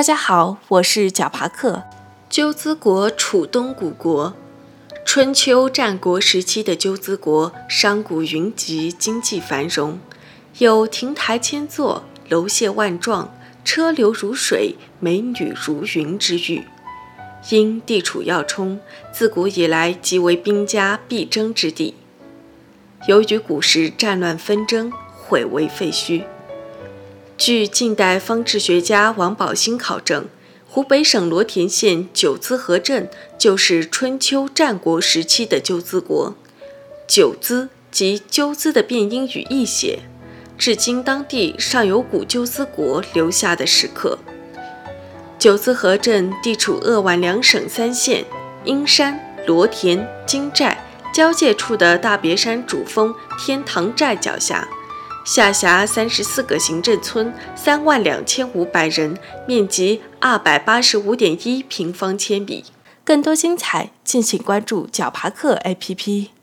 大家好，我是绞爬克。鸠兹国处东古国，春秋战国时期的鸠兹国，商贾云集，经济繁荣，有亭台千座、楼榭万幢、车流如水、美女如云之誉。因地处要冲，自古以来即为兵家必争之地。由于古时战乱纷争，毁为废墟。据近代方志学家王宝兴考证，湖北省罗田县九兹河镇就是春秋战国时期的鸠兹国。九兹即鸠兹的变音与译写，至今当地尚有古鸠兹国留下的石刻。九兹河镇地处鄂皖两省三县阴山、罗田、金寨交界处的大别山主峰天堂寨脚下，下辖34个行政村，32500人，面积285.1平方千米。更多精彩，敬请关注绞爬克 APP。